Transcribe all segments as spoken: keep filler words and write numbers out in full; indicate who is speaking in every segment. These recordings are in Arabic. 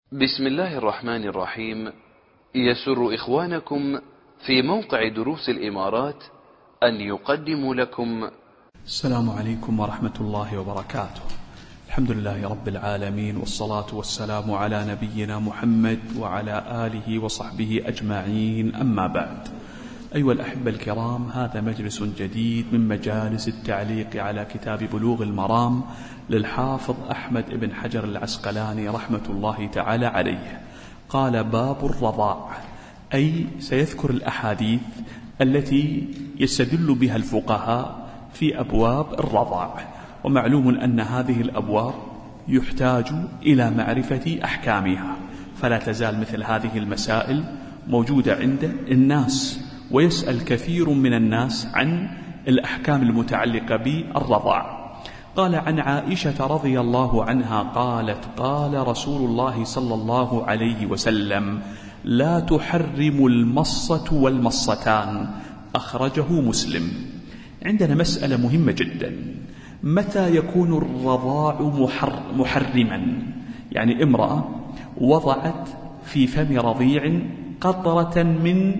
Speaker 1: بسم الله الرحمن الرحيم. يسر إخوانكم في موقع دروس الإمارات أن يقدموا لكم
Speaker 2: السلام عليكم ورحمة الله وبركاته. الحمد لله رب العالمين، والصلاة والسلام على نبينا محمد وعلى آله وصحبه أجمعين، أما بعد. أيها الأحبة الكرام، هذا مجلس جديد من مجالس التعليق على كتاب بلوغ المرام للحافظ أحمد بن حجر العسقلاني رحمة الله تعالى عليه. قال: باب الرضاع، أي سيذكر الأحاديث التي يستدل بها الفقهاء في أبواب الرضاع. ومعلوم أن هذه الأبواب يحتاج إلى معرفة أحكامها، فلا تزال مثل هذه المسائل موجودة عند الناس، ويسأل كثير من الناس عن الأحكام المتعلقة بالرضاع. قال: عن عائشة رضي الله عنها قالت: قال رسول الله صلى الله عليه وسلم: لا تحرم المصة والمصتان، أخرجه مسلم. عندنا مسألة مهمة جدا: متى يكون الرضاع محر محرما؟ يعني امرأة وضعت في فم رضيع قطرة من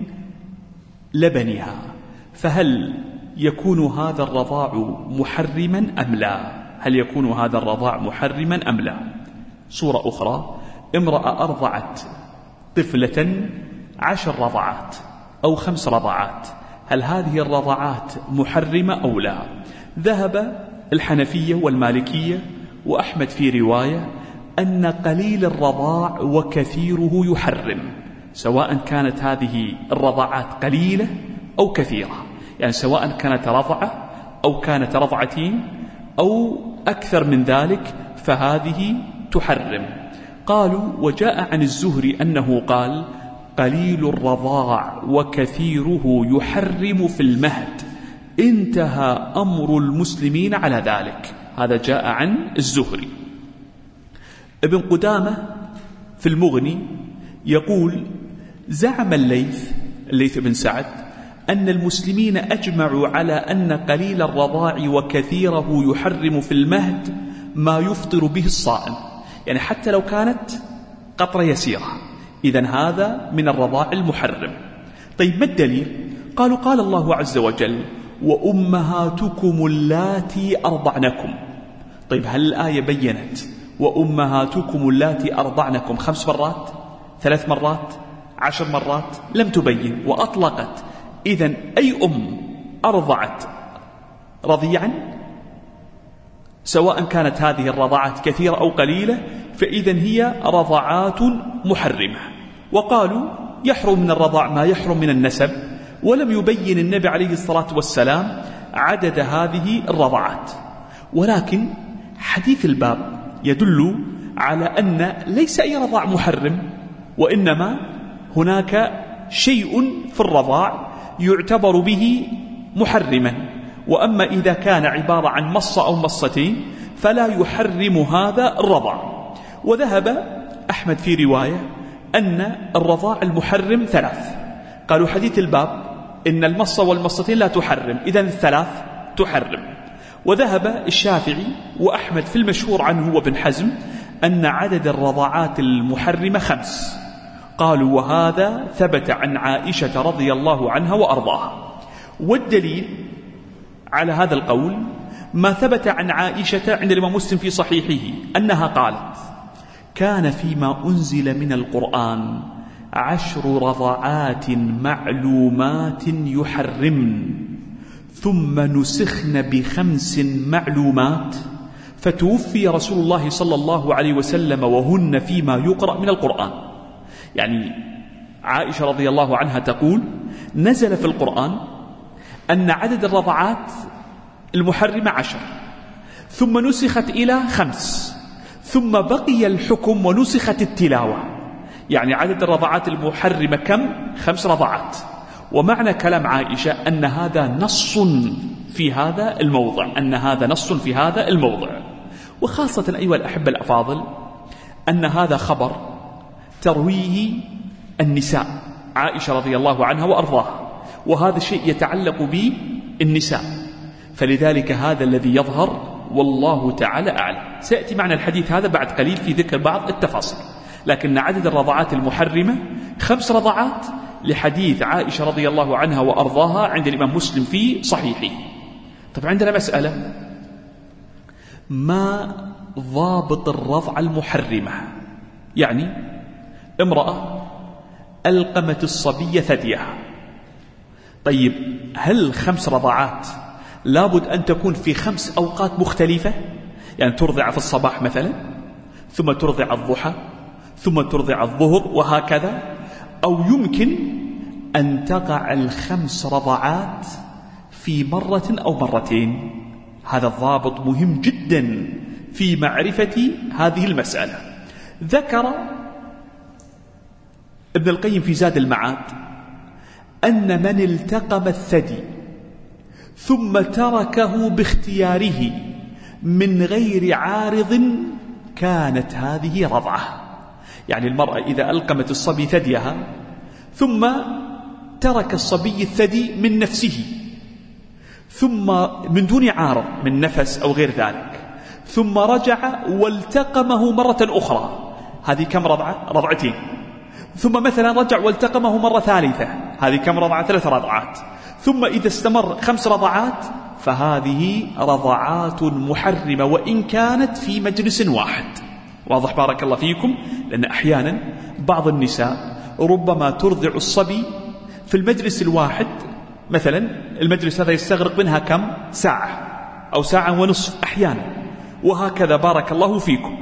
Speaker 2: لبنها، فهل يكون هذا الرضاع محرما أم لا؟ هل يكون هذا الرضاع محرما أم لا؟ صورة أخرى: امرأة أرضعت طفلة عشر رضعات أو خمس رضعات، هل هذه الرضعات محرمة أو لا؟ ذهب الحنفية والمالكية وأحمد في رواية أن قليل الرضاع وكثيره يحرم، سواء كانت هذه الرضعات قليلة أو كثيرة، يعني سواء كانت رضعة أو كانت رضعتين أو أكثر من ذلك فهذه تحرم. قالوا: وجاء عن الزهري أنه قال: قليل الرضاع وكثيره يحرم في المهد، انتهى أمر المسلمين على ذلك. هذا جاء عن الزهري. ابن قدامة في المغني يقول: زعم الليث الليث بن سعد أن المسلمين أجمعوا على أن قليل الرضاع وكثيره يحرم في المهد ما يفطر به الصائم، يعني حتى لو كانت قطرة يسيرة، إذن هذا من الرضاع المحرم. طيب ما الدليل؟ قالوا: قال الله عز وجل: وأمهاتكم اللاتي أرضعنكم. طيب هل الآية بيّنت وأمهاتكم اللاتي أرضعنكم خمس مرات، ثلاث مرات، عشر مرات؟ لم تبين وأطلقت. إذن أي أم أرضعت رضيعا، سواء كانت هذه الرضعات كثيرة أو قليلة، فإذن هي رضعات محرمة. وقالوا: يحرم من الرضاع ما يحرم من النسب، ولم يبين النبي عليه الصلاة والسلام عدد هذه الرضعات. ولكن حديث الباب يدل على أن ليس أي رضاع محرم، وإنما هناك شيء في الرضاع يعتبر به محرما، وأما إذا كان عبارة عن مصة أو مصتين فلا يحرم هذا الرضاع. وذهب أحمد في رواية أن الرضاع المحرم ثلاث. قالوا: حديث الباب إن المصة والمصتين لا تحرم، إذن الثلاث تحرم. وذهب الشافعي وأحمد في المشهور عنه وابن حزم أن عدد الرضاعات المحرمة خمس. قالوا: وهذا ثبت عن عائشة رضي الله عنها وأرضاها. والدليل على هذا القول ما ثبت عن عائشة عند الإمام مسلم في صحيحه أنها قالت: كان فيما أنزل من القرآن عشر رضعات معلومات يحرمن، ثم نسخن بخمس معلومات، فتوفي رسول الله صلى الله عليه وسلم وهن فيما يقرأ من القرآن. يعني عائشة رضي الله عنها تقول: نزل في القرآن أن عدد الرضعات المحرمة عشر، ثم نسخت إلى خمس، ثم بقي الحكم ونسخت التلاوة. يعني عدد الرضعات المحرمة كم؟ خمس رضعات. ومعنى كلام عائشة أن هذا نص في هذا الموضع، أن هذا نص في هذا الموضع. وخاصة أيها الأحبة الأفاضل أن هذا خبر ترويه النساء، عائشة رضي الله عنها وأرضاها، وهذا شيء يتعلق بالنساء، فلذلك هذا الذي يظهر والله تعالى أعلم. سيأتي معنا الحديث هذا بعد قليل في ذكر بعض التفاصيل. لكن عدد الرضعات المحرمة خمس رضعات لحديث عائشة رضي الله عنها وأرضاها عند الإمام مسلم في صحيحه. طب عندنا مسألة: ما ضابط الرضع المحرمة؟ يعني امرأة ألقمت الصبي ثديها، طيب هل خمس رضعات لابد أن تكون في خمس أوقات مختلفة؟ يعني ترضع في الصباح مثلا، ثم ترضع الضحى، ثم ترضع الظهر، وهكذا؟ أو يمكن أن تقع الخمس رضعات في مرة أو مرتين؟ هذا الضابط مهم جدا في معرفة هذه المسألة. ذكر ابن القيم في زاد المعاد أن من التقم الثدي ثم تركه باختياره من غير عارض كانت هذه رضعة. يعني المرأة إذا ألقمت الصبي ثديها ثم ترك الصبي الثدي من نفسه، ثم من دون عارض من نفس أو غير ذلك، ثم رجع والتقمه مرة أخرى، هذه كم رضعة؟ رضعتين. ثم مثلا رجع والتقمه مرة ثالثة، هذه كم رضعة؟ ثلاث رضعات. ثم إذا استمر خمس رضعات فهذه رضعات محرمة وإن كانت في مجلس واحد. واضح بارك الله فيكم؟ لأن أحيانا بعض النساء ربما ترضع الصبي في المجلس الواحد، مثلا المجلس هذا يستغرق منها كم؟ ساعة أو ساعة ونصف أحيانا، وهكذا بارك الله فيكم.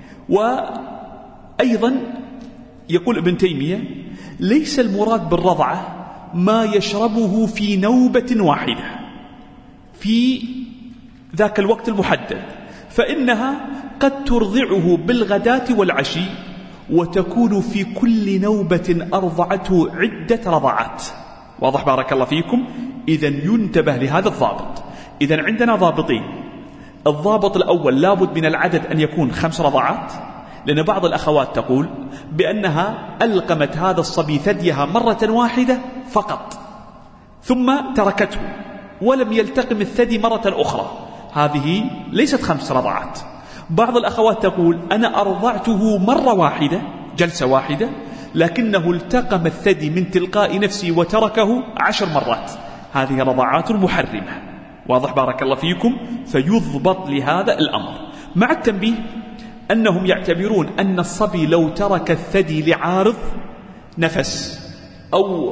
Speaker 2: وأيضا يقول ابن تيمية: ليس المراد بالرضعة ما يشربه في نوبة واحدة في ذاك الوقت المحدد، فإنها قد ترضعه بالغداة والعشي وتكون في كل نوبة أرضعته عدة رضعات. واضح بارك الله فيكم؟ إذن ينتبه لهذا الضابط. إذن عندنا ضابطين: الضابط الأول لابد من العدد أن يكون خمس رضعات، لأن بعض الأخوات تقول بأنها ألقمت هذا الصبي ثديها مرة واحدة فقط ثم تركته ولم يلتقم الثدي مرة أخرى، هذه ليست خمس رضعات. بعض الأخوات تقول أنا أرضعته مرة واحدة جلسة واحدة، لكنه التقم الثدي من تلقاء نفسه وتركه عشر مرات، هذه رضعات محرمة. واضح بارك الله فيكم؟ فيضبط لهذا الأمر، مع التنبيه أنهم يعتبرون أن الصبي لو ترك الثدي لعارض نفس أو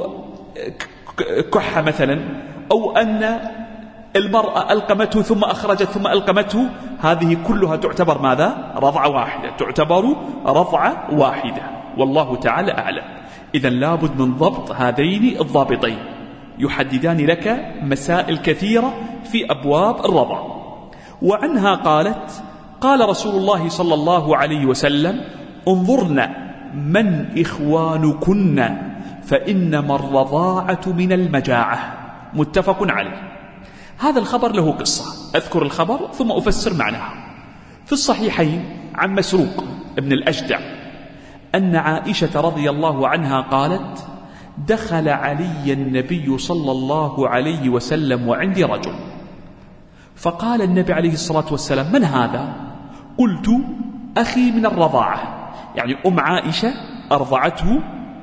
Speaker 2: كحة مثلا، أو أن المرأة ألقمته ثم أخرجت ثم ألقمته، هذه كلها تعتبر ماذا؟ رضعة واحدة، تعتبر رضعة واحدة، والله تعالى أعلم. إذن لابد من ضبط هذين الضابطين يحددان لك مسائل كثيرة في أبواب الرضع. وعنها قالت: قال رسول الله صلى الله عليه وسلم: انظرن من إخوانكن فإنما الرضاعة من المجاعة. متفق عليه. هذا الخبر له قصة، أذكر الخبر ثم أفسر معناها. في الصحيحين عن مسروق ابن الأجدع أن عائشة رضي الله عنها قالت: دخل علي النبي صلى الله عليه وسلم وعندي رجل، فقال النبي عليه الصلاة والسلام: من هذا؟ قلت: أخي من الرضاعة، يعني أم عائشة أرضعته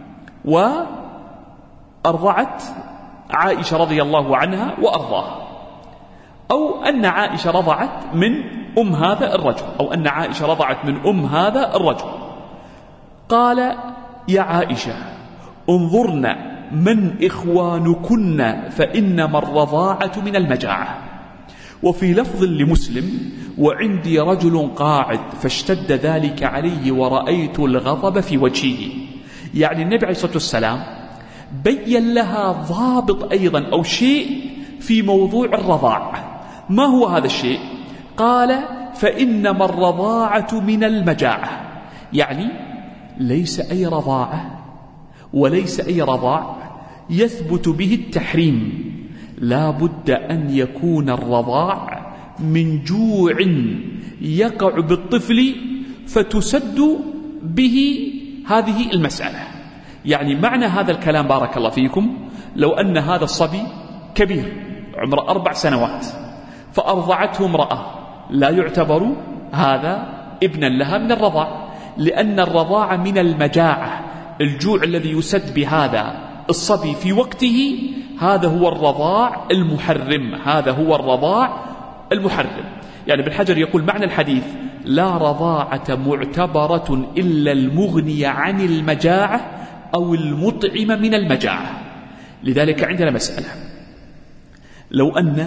Speaker 2: وأرضعت عائشة رضي الله عنها وأرضاها، أو أن عائشة رضعت من أم هذا الرجل، أو أن عائشة رضعت من أم هذا الرجل. قال: يا عائشة انظرن من إخوانكن فإنما الرضاعة من المجاعة. وفي لفظ لمسلم: وعندي رجل قاعد فاشتد ذلك عليه ورأيت الغضب في وجهه. يعني النبي عليه الصلاة والسلام بين لها ضابط أيضا أو شيء في موضوع الرضاعة. ما هو هذا الشيء؟ قال: فإنما الرضاعة من المجاعة، يعني ليس أي رضاعة وليس أي رضاع يثبت به التحريم، لا بد أن يكون الرضاع من جوع يقع بالطفل فتسد به هذه المسألة. يعني معنى هذا الكلام بارك الله فيكم: لو أن هذا الصبي كبير عمره أربع سنوات فأرضعته امرأة، لا يعتبر هذا ابنا لها من الرضاع، لأن الرضاعة من المجاعة، الجوع الذي يسد بهذا الصبي في وقته هذا هو الرضاع المحرم، هذا هو الرضاع المحرم. يعني ابن حجر يقول معنى الحديث لا رضاعة معتبرة إلا المغني عن المجاعة أو المطعم من المجاعة. لذلك عندنا مسألة، لو أن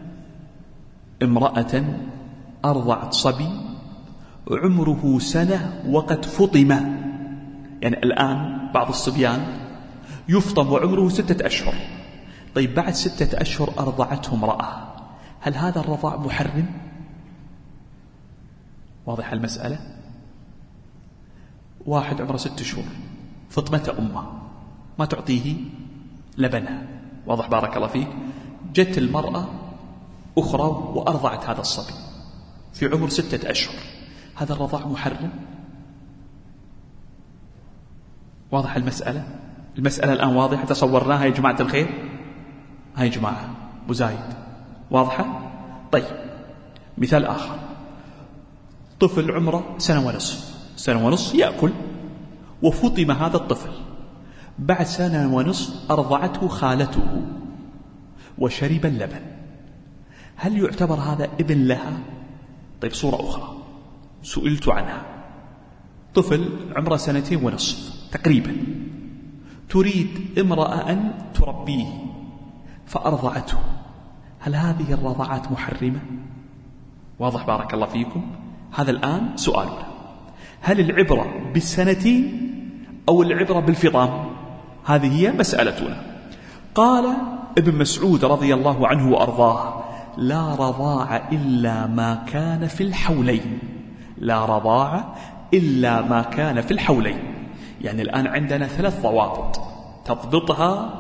Speaker 2: امرأة أرضعت صبي عمره سنة وقد فطم، يعني الآن بعض الصبيان يفطم وعمره ستة أشهر، طيب بعد ستة أشهر أرضعته امرأة، هل هذا الرضاع محرم؟ واضح المسألة؟ واحد عمره ست شهور فطمة أمه ما تعطيه لبنها، واضح بارك الله فيك، جت المرأة أخرى وأرضعت هذا الصبي في عمر ستة أشهر، هذا الرضاع محرم؟ واضح المسألة؟ المسألة الآن واضحة، تصورناها يا جماعة الخير؟ هاي يا جماعة أبو زايد واضحة؟ طيب مثال آخر، طفل عمره سنة ونصف، سنة ونصف يأكل وفطم هذا الطفل، بعد سنة ونصف أرضعته خالته وشرب اللبن، هل يعتبر هذا ابن لها؟ طيب صورة أخرى سئلت عنها، طفل عمره سنتين ونصف تقريبا، تريد امرأة أن تربيه فأرضعته، هل هذه الرضاعات محرمة؟ واضح بارك الله فيكم؟ هذا الآن سؤالنا، هل العبرة بالسنتين أو العبرة بالفطام؟ هذه هي مسألتنا. قال ابن مسعود رضي الله عنه وأرضاه لا رضاع إلا ما كان في الحولين، لا رضاع إلا ما كان في الحولين. يعني الآن عندنا ثلاث ضوابط تضبطها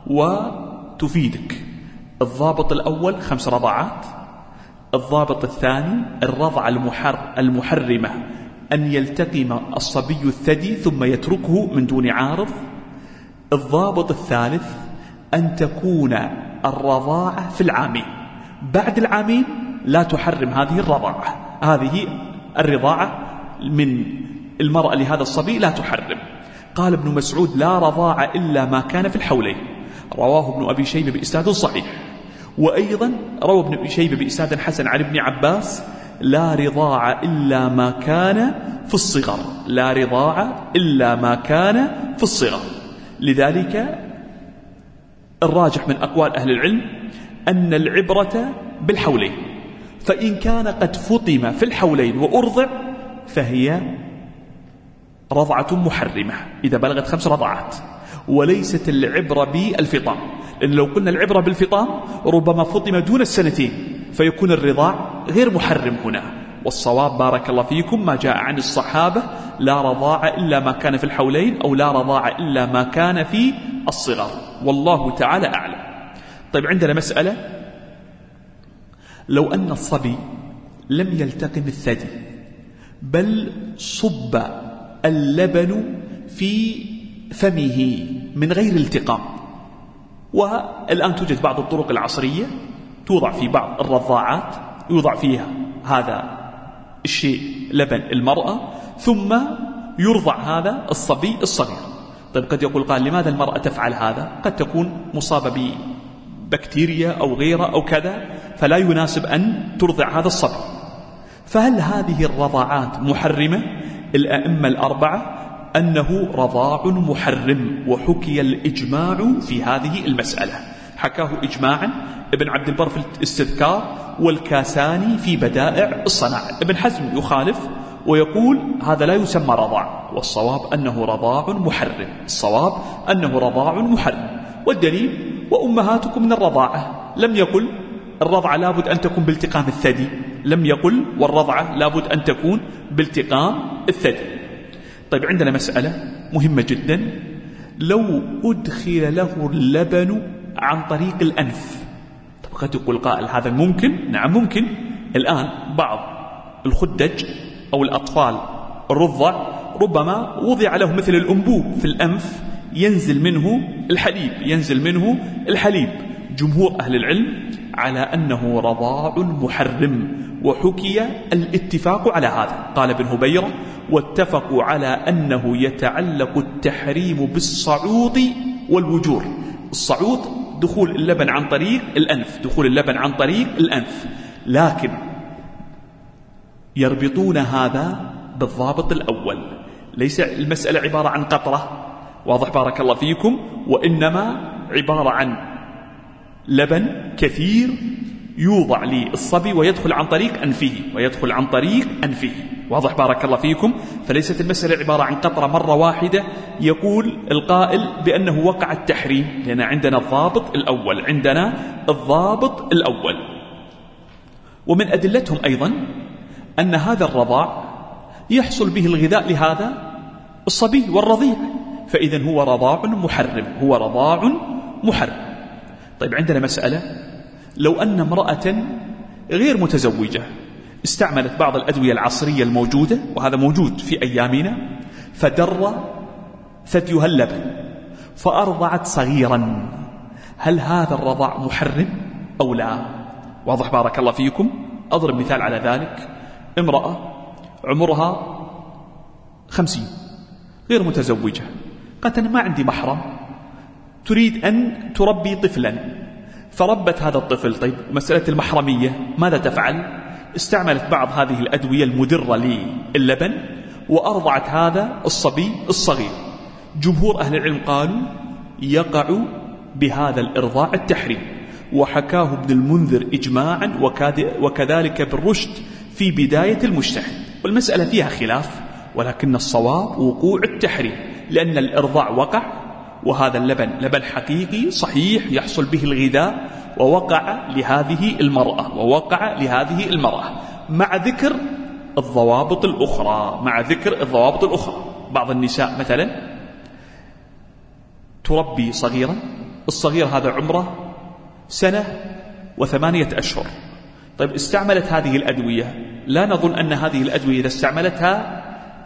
Speaker 2: وتفيدك. الضابط الأول خمس رضاعات، الضابط الثاني الرضع المحر المحرمة أن يلتقم الصبي الثدي ثم يتركه من دون عارض، الضابط الثالث أن تكون الرضاعة في العامين، بعد العامين لا تحرم هذه الرضاعة، هذه الرضاعة من المرأة لهذا الصبي لا تحرم. قال ابن مسعود لا رضاعة إلا ما كان في الحولين، رواه ابن أبي شيبة بإسناد صحيح، وأيضا روى ابن أبي شيبة بإسناد حسن عن ابن عباس لا رضاعة إلا ما كان في الصغر، لا رضاعة إلا ما كان في الصغر. لذلك الراجح من أقوال أهل العلم أن العبرة بالحولين، فإن كان قد فطم في الحولين وأرضع فهي رضعة محرمة إذا بلغت خمس رضعات، وليست العبرة بالفطام، لأن لو قلنا العبرة بالفطام ربما فطم دون السنتين فيكون الرضاع غير محرم هنا. والصواب بارك الله فيكم ما جاء عن الصحابة لا رضاع إلا ما كان في الحولين أو لا رضاع إلا ما كان في الصغر، والله تعالى أعلم. طيب عندنا مسألة، لو أن الصبي لم يلتقم الثدي بل صب اللبن في فمه من غير التقام، والآن توجد بعض الطرق العصرية توضع في بعض الرضاعات يوضع فيها هذا الشيء لبن المرأة ثم يرضع هذا الصبي الصغير. طيب قد يقول قال لماذا المرأة تفعل هذا؟ قد تكون مصابة ببكتيريا أو غيره أو كذا فلا يناسب أن ترضع هذا الصبي، فهل هذه الرضاعات محرمة؟ الأئمة الأربعة أنه رضاع محرم، وحكي الإجماع في هذه المسألة، حكاه إجماعا ابن عبد البر في الاستذكار والكاساني في بدائع الصناعة. ابن حزم يخالف ويقول هذا لا يسمى رضاع، والصواب أنه رضاع محرم، الصواب أنه رضاع محرم. والدليل وأمهاتكم من الرضاعة، لم يقل الرضعة لابد أن تكون بالتقام الثدي، لم يقل والرضعة لابد أن تكون بالتقام الثدي. طيب عندنا مسألة مهمة جدا، لو أدخل له اللبن عن طريق الأنف، طب قد يقول قائل هذا ممكن؟ نعم ممكن. الآن بعض الخدج أو الأطفال الرضع ربما وضع له مثل الأنبوب في الأنف ينزل منه الحليب، ينزل منه الحليب جمهور أهل العلم على أنه رضاع محرم، وحكي الاتفاق على هذا. قال ابن هبيرة: واتفقوا على أنه يتعلق التحريم بالصعود والوجور. الصعود دخول اللبن عن طريق الأنف، دخول اللبن عن طريق الأنف، لكن يربطون هذا بالضابط الأول. ليس المسألة عبارة عن قطرة، واضح بارك الله فيكم، وإنما عبارة عن لبن كثير يوضع للصبي ويدخل عن طريق أنفه ويدخل عن طريق أنفه واضح بارك الله فيكم. فليست المسألة عبارة عن قطرة مرة واحدة يقول القائل بأنه وقع التحريم، لأن عندنا الضابط الأول، عندنا الضابط الأول. ومن أدلتهم أيضا أن هذا الرضاع يحصل به الغذاء لهذا الصبي والرضيع، فإذن هو رضاع محرم، هو رضاع محرم. طيب عندنا مسألة: لو أن امرأة غير متزوجة استعملت بعض الأدوية العصرية الموجودة، وهذا موجود في أيامنا، فدر ثديها اللبن فأرضعت صغيرا، هل هذا الرضاع محرم أو لا؟ واضح بارك الله فيكم. أضرب مثال على ذلك: امرأة عمرها خمسين غير متزوجة، قالت أنا ما عندي محرم، تريد أن تربي طفلا، فربت هذا الطفل. طيب مسألة المحرمية ماذا تفعل؟ استعملت بعض هذه الأدوية المدرة للبن وأرضعت هذا الصبي الصغير. جمهور أهل العلم قالوا يقع بهذا الإرضاع التحريم، وحكاه ابن المنذر إجماعا، وكذلك بالرشد في بداية المجتهد. والمسألة فيها خلاف، ولكن الصواب وقوع التحريم، لأن الإرضاع وقع، وهذا اللبن لبن حقيقي صحيح يحصل به الغذاء، ووقع لهذه المرأة ووقع لهذه المرأة مع ذكر الضوابط الأخرى مع ذكر الضوابط الأخرى. بعض النساء مثلا تربي صغيرا، الصغير هذا عمره سنة وثمانية أشهر. طيب استعملت هذه الأدوية، لا نظن أن هذه الأدوية إذا استعملتها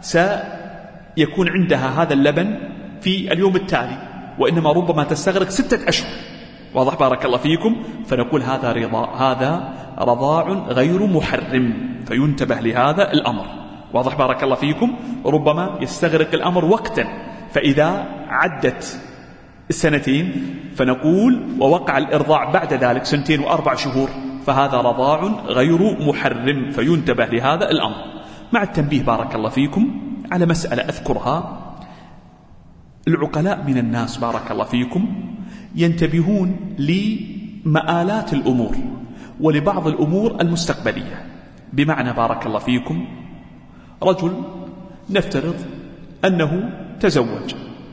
Speaker 2: سيكون عندها هذا اللبن في اليوم التالي، وإنما ربما تستغرق ستة أشهر. واضح بارك الله فيكم. فنقول هذا رضاع هذا رضاع غير محرم، فينتبه لهذا الأمر. واضح بارك الله فيكم. ربما يستغرق الأمر وقتا، فإذا عدت السنتين فنقول ووقع الإرضاع بعد ذلك سنتين وأربع شهور، فهذا رضاع غير محرم، فينتبه لهذا الأمر. مع التنبيه بارك الله فيكم على مسألة أذكرها: العقلاء من الناس بارك الله فيكم ينتبهون لمآلات الأمور ولبعض الأمور المستقبلية. بمعنى بارك الله فيكم رجل نفترض أنه تزوج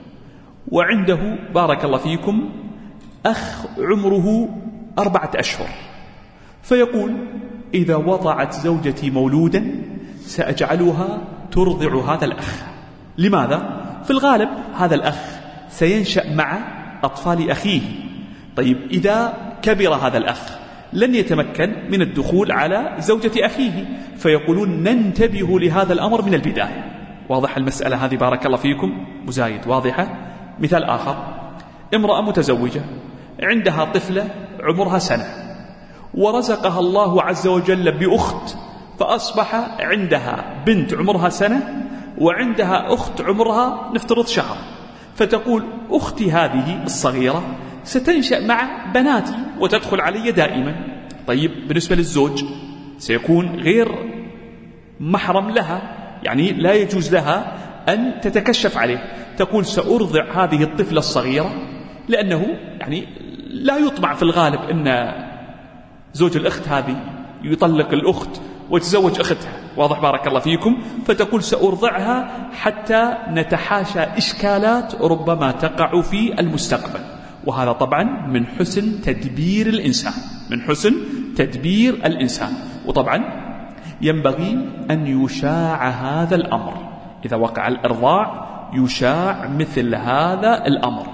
Speaker 2: وعنده بارك الله فيكم أخ عمره أربعة أشهر، فيقول إذا وضعت زوجتي مولودا سأجعلها ترضع هذا الأخ. لماذا؟ في الغالب هذا الأخ سينشأ مع أطفال أخيه. طيب إذا كبر هذا الأخ لن يتمكن من الدخول على زوجة أخيه، فيقولون ننتبه لهذا الأمر من البداية. واضح المسألة هذه بارك الله فيكم مزايد واضحة. مثال آخر: امرأة متزوجة عندها طفلة عمرها سنة، ورزقها الله عز وجل بأخت، فأصبح عندها بنت عمرها سنة وعندها أخت عمرها نفترض شهر، فتقول أختي هذه الصغيرة ستنشأ مع بناتي وتدخل علي دائما. طيب بالنسبة للزوج سيكون غير محرم لها، يعني لا يجوز لها أن تتكشف عليه. تقول سأرضع هذه الطفلة الصغيرة، لأنه يعني لا يطمع في الغالب أن زوج الأخت هذه يطلق الأخت وتزوج أختها. واضح بارك الله فيكم. فتقول سأرضعها حتى نتحاشى إشكالات ربما تقع في المستقبل. وهذا طبعا من حسن تدبير الإنسان من حسن تدبير الإنسان. وطبعا ينبغي أن يشاع هذا الأمر، إذا وقع الإرضاع يشاع مثل هذا الأمر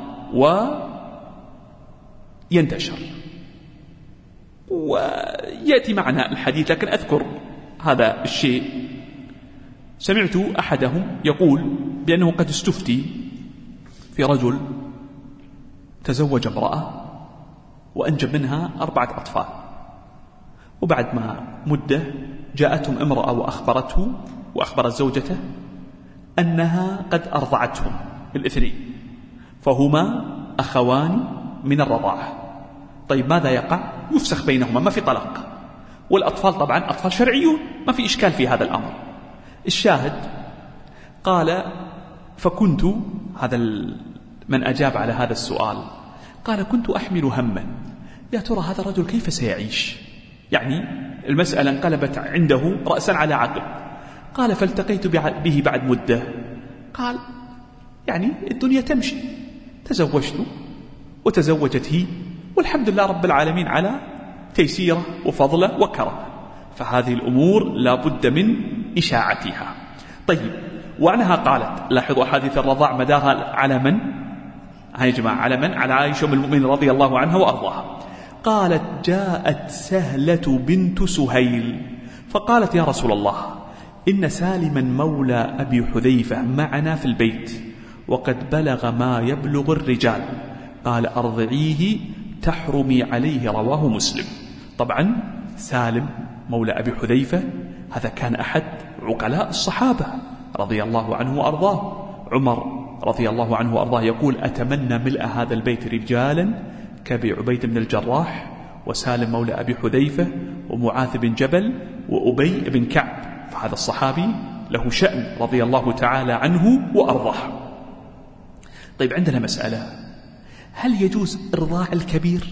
Speaker 2: وينتشر. ويأتي معنا الحديث، لكن أذكر هذا الشيء. سمعت أحدهم يقول بأنه قد استفتي في رجل تزوج امرأة وأنجب منها أربعة أطفال. وبعد ما مدة جاءتهم امرأة وأخبرته وأخبرت زوجته أنها قد أرضعتهم الاثنين، فهما أخوان من الرضاعة. طيب ماذا يقع؟ يفسخ بينهما، ما في طلاق، والأطفال طبعا أطفال شرعيون، ما في إشكال في هذا الأمر. الشاهد قال فكنت، هذا من أجاب على هذا السؤال قال كنت أحمل هما، يا ترى هذا الرجل كيف سيعيش؟ يعني المسألة انقلبت عنده رأسا على عقب. قال فالتقيت به بعد مدة، قال يعني الدنيا تمشي، تزوجت وتزوجت هي، والحمد لله رب العالمين على تيسيره وفضله وكرمه، فهذه الأمور لا بد من إشاعتها. طيب وعنها قالت، لاحظوا حادث الرضاع مدارها على من؟ هاي يا جماعة على من؟ على عائشة أم المؤمنين رضي الله عنها وأرضاها. قالت جاءت سهلة بنت سهيل فقالت يا رسول الله إن سالما مولى أبي حذيفة معنا في البيت وقد بلغ ما يبلغ الرجال، قال أرضعيه تحرمي عليه، رواه مسلم. طبعا سالم مولى أبي حذيفة هذا كان أحد عقلاء الصحابة رضي الله عنه وأرضاه. عمر رضي الله عنه وأرضاه يقول أتمنى ملء هذا البيت رجالا كأبي عبيد بن الجراح وسالم مولى أبي حذيفة ومعاذ بن جبل وأبي بن كعب، فهذا الصحابي له شأن رضي الله تعالى عنه وأرضاه. طيب عندنا مسألة، هل يجوز إرضاع الكبير؟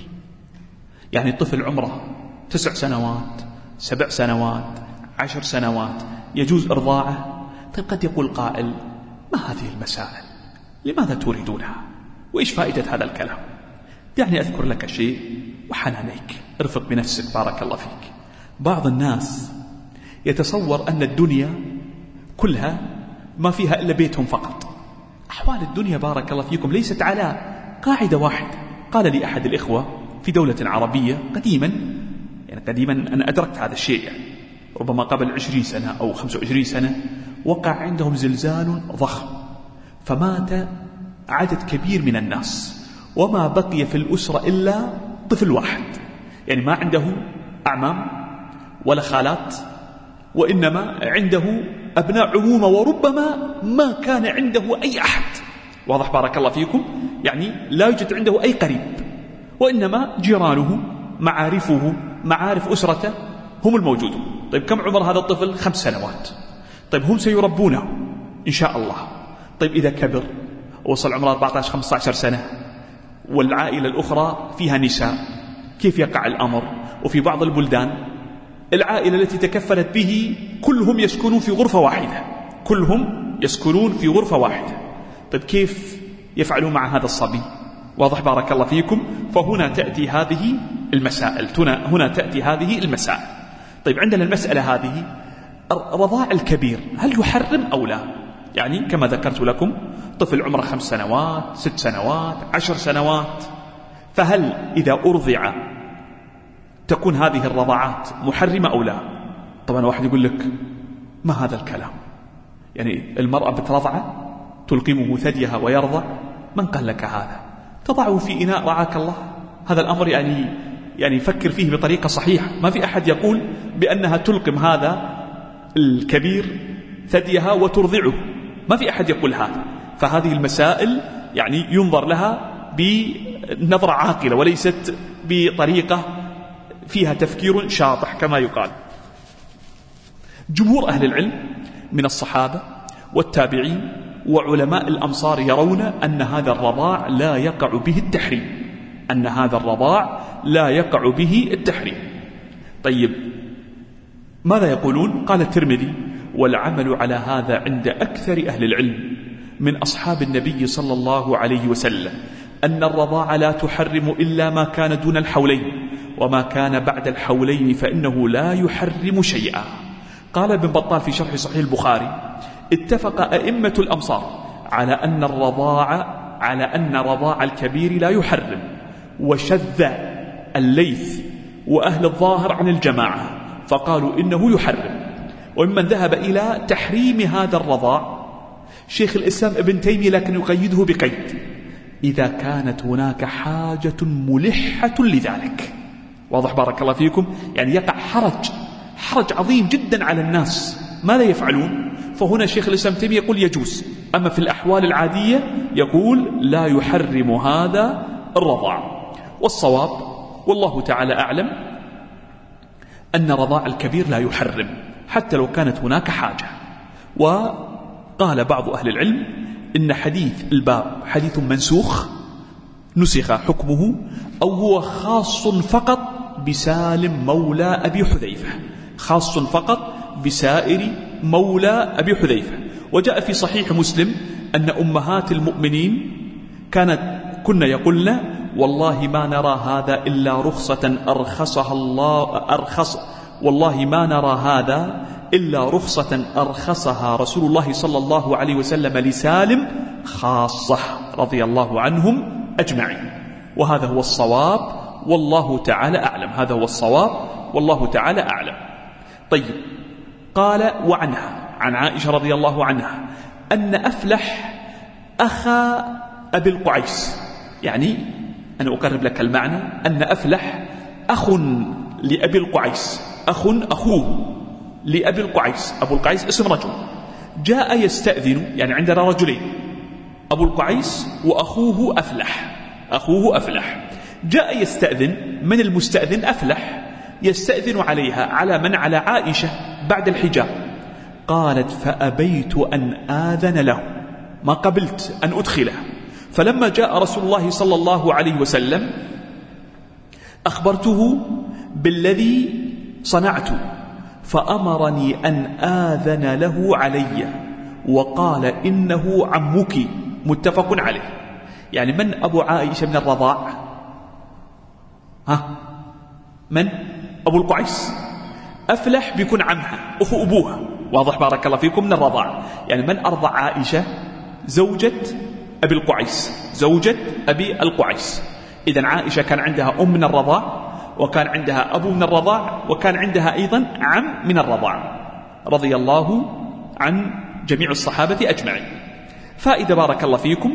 Speaker 2: يعني الطفل عمره تسع سنوات سبع سنوات عشر سنوات يجوز إرضاعه؟ طيب قد يقول قائل ما هذه المسائل؟ لماذا تريدونها؟ وإيش فائدة هذا الكلام؟ دعني أذكر لك شيء وحنانيك، ارفق بنفسك بارك الله فيك. بعض الناس يتصور أن الدنيا كلها ما فيها إلا بيتهم فقط. أحوال الدنيا بارك الله فيكم ليست على قاعدة واحدة. قال لي أحد الإخوة في دولة عربية قديما، يعني قديما أنا أدركت هذا الشيء، يعني ربما قبل عشرين سنة أو خمسة وعشرين سنة، وقع عندهم زلزال ضخم فمات عدد كبير من الناس وما بقي في الأسرة إلا طفل واحد، يعني ما عنده أعمام ولا خالات، وإنما عنده أبناء عمومة، وربما ما كان عنده أي أحد. واضح بارك الله فيكم؟ يعني لا يوجد عنده أي قريب، وإنما جيرانه معارفه معارف أسرته هم الموجودون. طيب كم عمر هذا الطفل؟ خمس سنوات. طيب هم سيربونه إن شاء الله. طيب إذا كبر وصل عمره أربعة عشر خمسة عشر سنة والعائلة الأخرى فيها نساء، كيف يقع الأمر؟ وفي بعض البلدان العائلة التي تكفلت به كلهم يسكنون في غرفة واحدة، كلهم يسكنون في غرفة واحدة. طيب كيف يفعلون مع هذا الصبي؟ واضح بارك الله فيكم؟ فهنا تأتي هذه المسائل، هنا تأتي هذه المسائل. طيب عندنا المسألة هذه، رضاع الكبير هل يحرم أو لا؟ يعني كما ذكرت لكم طفل عمره خمس سنوات ست سنوات عشر سنوات، فهل إذا أرضع تكون هذه الرضاعات محرمة أو لا؟ طبعا واحد يقول لك ما هذا الكلام؟ يعني المرأة بترضع تلقمه ثديها ويرضع؟ من قال لك هذا؟ تضعه في إناء رعاك الله. هذا الأمر يعني يعني فكر فيه بطريقة صحيحة. ما في أحد يقول بأنها تلقم هذا الكبير ثديها وترضعه، ما في أحد يقول هذا. فهذه المسائل يعني ينظر لها بنظرة عاقلة وليست بطريقة فيها تفكير شاطح كما يقال. جمهور أهل العلم من الصحابة والتابعين وعلماء الأمصار يرون أن هذا الرضاع لا يقع به التحريم، أن هذا الرضاع لا يقع به التحريم. طيب ماذا يقولون؟ قال الترمذي والعمل على هذا عند أكثر أهل العلم من أصحاب النبي صلى الله عليه وسلم أن الرضاعة لا تحرم إلا ما كان دون الحولين، وما كان بعد الحولين فإنه لا يحرم شيئا. قال ابن بطال في شرح صحيح البخاري اتفق أئمة الأمصار على أن الرضاعة على أن رضاع الكبير لا يحرم، وشذ الليث وأهل الظاهر عن الجماعة فقالوا إنه يحرم. وممن ذهب إلى تحريم هذا الرضاع شيخ الإسلام ابن تيمية، لكن يقيده بقيد إذا كانت هناك حاجة ملحة لذلك. واضح بارك الله فيكم؟ يعني يقع حرج حرج عظيم جدا على الناس، ماذا يفعلون؟ فهنا شيخ الإسلام تيمية يقول يجوز، أما في الأحوال العادية يقول لا يحرم هذا الرضاع. والصواب والله تعالى أعلم أن رضاع الكبير لا يحرم حتى لو كانت هناك حاجة. وقال بعض أهل العلم إن حديث الباب حديث منسوخ نسخ حكمه، أو هو خاص فقط بسالم مولى أبي حذيفة، خاص فقط بسائر مولى أبي حذيفة. وجاء في صحيح مسلم أن أمهات المؤمنين كانت كنا يقولن والله ما نرى هذا إلا رخصة أرخصها الله أرخص والله ما نرى هذا إلا رخصة أرخصها رسول الله صلى الله عليه وسلم لسالم خاصة رضي الله عنهم أجمعين. وهذا هو الصواب والله تعالى أعلم، هذا هو الصواب والله تعالى أعلم. طيب، قال وعنها عن عائشة رضي الله عنها أن أفلح أخا أبي القعيس، يعني أنا أقرب لك المعنى، أن أفلح أخ لأبي القعيس، أخ أخوه لأبي القعيس، أبو القعيس اسم رجل، جاء يستأذن، يعني عندنا رجلين أبو القعيس وأخوه أفلح، أخوه أفلح جاء يستأذن، من المستأذن؟ أفلح، يستأذن عليها على من؟ على عائشة بعد الحجاب. قالت فأبيت أن آذن له، ما قبلت أن أدخله. فلما جاء رسول الله صلى الله عليه وسلم أخبرته بالذي صنعت، فأمرني أن آذن له علي وقال إنه عمك، متفق عليه. يعني من أبو عائشة من الرضاع؟ ها من؟ أبو القعيس. أفلح بيكون عمها، أخو أبوها، واضح بارك الله فيكم، من الرضاع. يعني من أرضع عائشة؟ زوجة أبي القعيس، زوجة أبي القعيس. إذن عائشة كان عندها أم من الرضاع، وكان عندها أبو من الرضاع، وكان عندها أيضا عم من الرضاع، رضي الله عن جميع الصحابة أجمعين. فائدة بارك الله فيكم،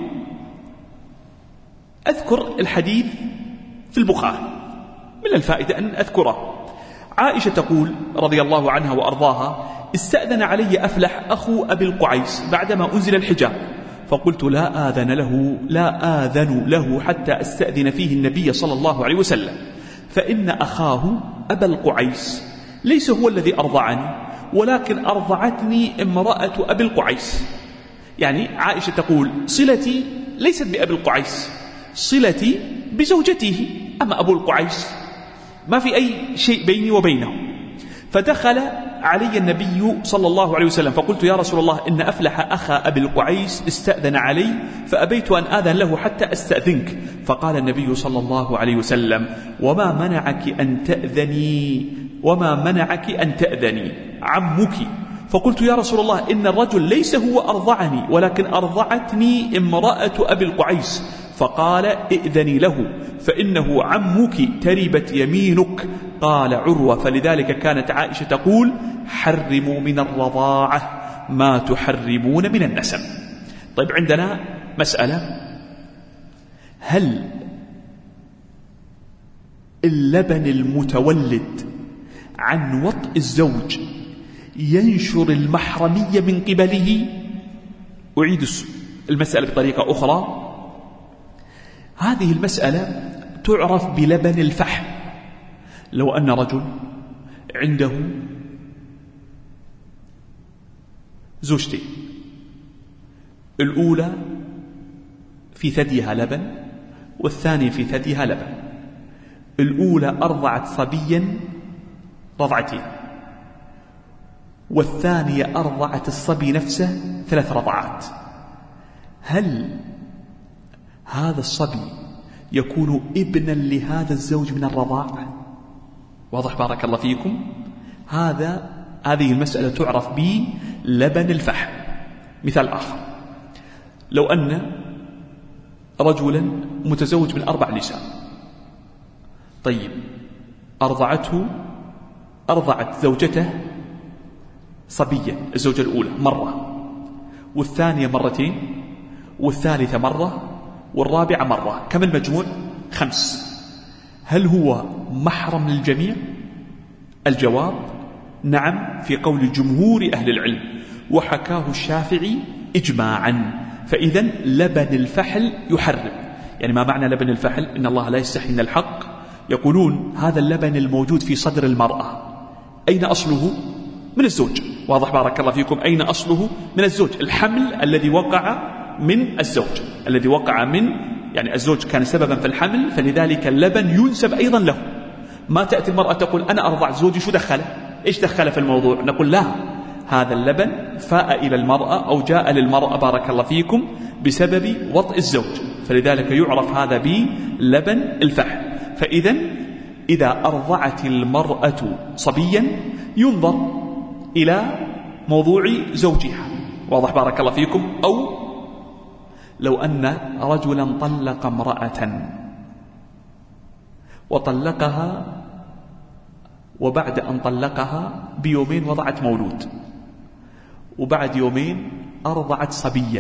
Speaker 2: أذكر الحديث في البخاري، من الفائدة أن أذكره. عائشة تقول رضي الله عنها وأرضاها: استأذن علي أفلح أخو أبي القعيس بعدما أنزل الحجاب، فقلت لا آذن له لا آذن له حتى أستأذن فيه النبي صلى الله عليه وسلم، فإن أخاه أبا القعيس ليس هو الذي أرضعني، ولكن أرضعتني امرأة أبي القعيس. يعني عائشة تقول صلتي ليست بأبي القعيس، صلتي بزوجته، أما أبو القعيس ما في أي شيء بيني وبينه. فدخل علي النبي صلى الله عليه وسلم فقلت يا رسول الله إن أفلح أخا أبي القعيس استأذن علي فأبيت أن آذن له حتى أستأذنك. فقال النبي صلى الله عليه وسلم: وما منعك أن تأذني وما منعك أن تأذني عمك. فقلت يا رسول الله إن الرجل ليس هو أرضعني، ولكن أرضعتني امرأة أبي القعيس. فقال: ائذني له فإنه عمك تربت يمينك. قال عروة: فلذلك كانت عائشة تقول: حرموا من الرضاعة ما تحرمون من النسب. طيب، عندنا مسألة: هل اللبن المتولد عن وطء الزوج ينشر المحرمية من قبله؟ أعيد المسألة بطريقة أخرى. هذه المسألة تعرف بلبن الفحم. لو أن رجل عنده زوجتين، الأولى في ثديها لبن والثانية في ثديها لبن، الأولى أرضعت صبيا رضعتين، والثانية أرضعت الصبي نفسه ثلاث رضعات، هل هذا الصبي يكون ابنا لهذا الزوج من الرضاعة؟ واضح بارك الله فيكم؟ هذا هذه المسألة تعرف بلبن الفحم. مثال آخر: لو أن رجلا متزوج من أربع نساء، طيب أرضعته أرضعت زوجته صبيا، الزوجة الأولى مرة، والثانية مرتين، والثالثة مرة، والرابعة مرة، كم المجموع؟ خمس. هل هو محرم للجميع؟ الجواب نعم في قول جمهور أهل العلم، وحكاه الشافعي إجماعا. فإذا لبن الفحل يحرم. يعني ما معنى لبن الفحل؟ إن الله لا يستحي من الحق. يقولون هذا اللبن الموجود في صدر المرأة أين أصله؟ من الزوج. واضح بارك الله فيكم؟ أين أصله؟ من الزوج. الحمل الذي وقع من الزوج، الذي وقع من يعني الزوج كان سببا في الحمل، فلذلك اللبن ينسب أيضا له. ما تأتي المرأة تقول أنا أرضع زوجي، شو دخله؟ إيش دخله في الموضوع؟ نقول لا، هذا اللبن فاء إلى المرأة أو جاء للمرأة بارك الله فيكم بسبب وطئ الزوج، فلذلك يعرف هذا بلبن الفحل. فإذا إذا أرضعت المرأة صبيا ينظر إلى موضوع زوجها. واضح بارك الله فيكم؟ أو لو أن رجلا طلق امرأة وطلقها وبعد أن طلقها بيومين وضعت مولود، وبعد يومين أرضعت صبيا،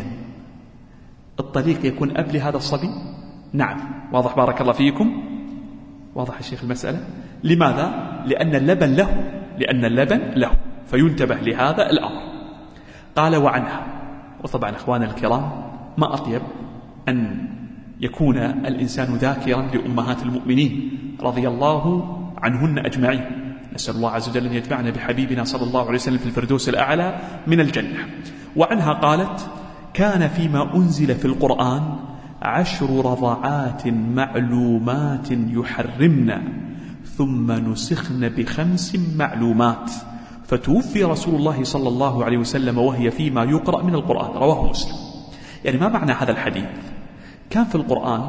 Speaker 2: الطليق يكون أب لهذا الصبي؟ نعم. واضح بارك الله فيكم؟ واضح الشيخ المسألة؟ لماذا؟ لأن اللبن له، لأن اللبن له، فينتبه لهذا الأمر. قال وعنها. وطبعا أخواننا الكرام ما أطيب أن يكون الإنسان ذاكرا لأمهات المؤمنين رضي الله عنهن أجمعين. نسأل الله عز وجل أن يجمعنا بحبيبنا صلى الله عليه وسلم في الفردوس الأعلى من الجنة. وعنها قالت كان فيما أنزل في القرآن عشر رضعات معلومات يحرمن ثم نسخن بخمس معلومات فتوفي رسول الله صلى الله عليه وسلم وهي فيما يقرأ من القرآن. رواه مسلم. يعني ما معنى هذا الحديث؟ كان في القرآن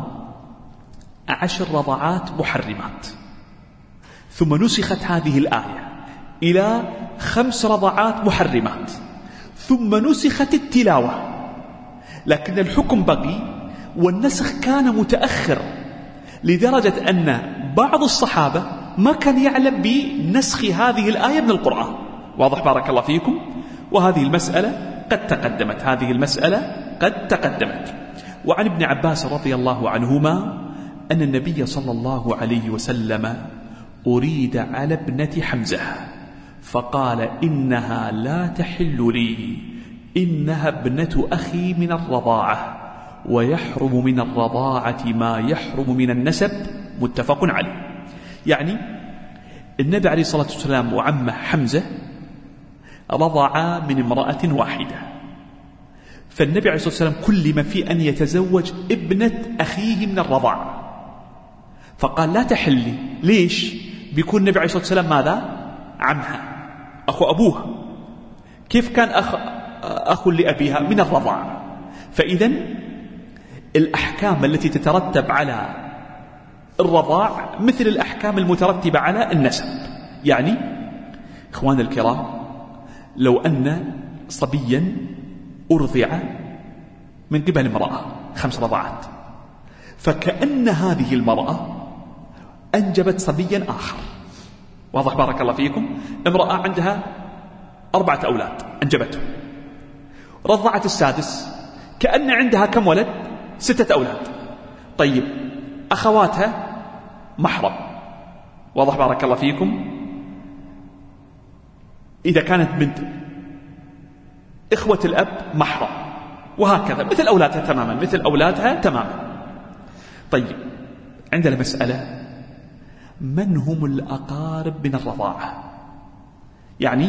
Speaker 2: عشر رضعات محرمات، ثم نسخت هذه الآية إلى خمس رضعات محرمات، ثم نسخت التلاوة، لكن الحكم بقي والنسخ كان متأخر، لدرجة أن بعض الصحابة ما كان يعلم بنسخ هذه الآية من القرآن. واضح بارك الله فيكم؟ وهذه المسألة قد تقدمت، هذه المسألة قد تقدمت. وعن ابن عباس رضي الله عنهما أن النبي صلى الله عليه وسلم أريد على ابنة حمزة فقال إنها لا تحل لي، إنها ابنة أخي من الرضاعة، ويحرم من الرضاعة ما يحرم من النسب، متفق عليه. يعني النبي عليه الصلاة والسلام وعمه حمزة رضعا من امرأة واحدة، فالنبي عليه الصلاة والسلام كلم في أن يتزوج ابنة أخيه من الرضاعة، فقال لا تحل لي. ليش؟ بيكون النبي عليه الصلاة والسلام ماذا؟ عمها، أخو أبوها. كيف كان أخ, أخ لأبيها؟ من الرضاعة. فإذا الأحكام التي تترتب على الرضاع مثل الأحكام المترتبة على النسب. يعني إخوان الكرام لو أن صبيا أرضع من قبل امرأة خمس رضعات، فكأن هذه المرأة أنجبت صبيا آخر. واضح بارك الله فيكم؟ امرأة عندها أربعة أولاد أنجبته، رضعت السادس، كأن عندها كم ولد؟ ستة أولاد. طيب أخواتها محرم. واضح بارك الله فيكم؟ إذا كانت بنت إخوة الأب محرم، وهكذا مثل أولادها تماما، مثل أولادها تماما. طيب عندنا مسألة، من هم الأقارب من الرضاعة؟ يعني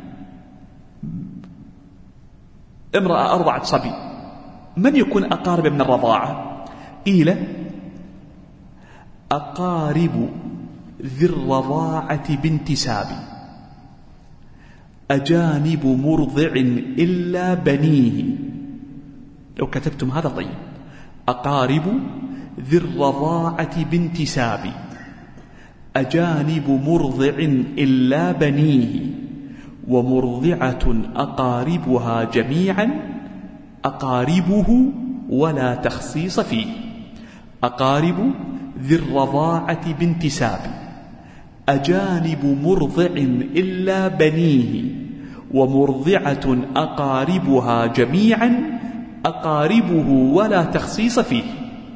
Speaker 2: امرأة أرضعت صبي، من يكون أقارب من الرضاعة؟ قيل أقارب ذي الرضاعة بانتساب، أجانب مرضع إلا بنيه. لو كتبتم هذا طيب، أقارب ذي الرضاعة بانتساب، أجانب مرضع إلا بنيه، ومرضعة أقاربها جميعا أقاربه ولا تخصيص فيه. أقارب ذي الرضاعة بانتساب، أجانب مرضع إلا بنيه، ومرضعة أقاربها جميعا أقاربه ولا تخصيص فيه.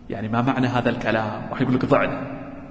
Speaker 2: يعني ما معنى هذا الكلام؟ راح يقول لك ضعنا.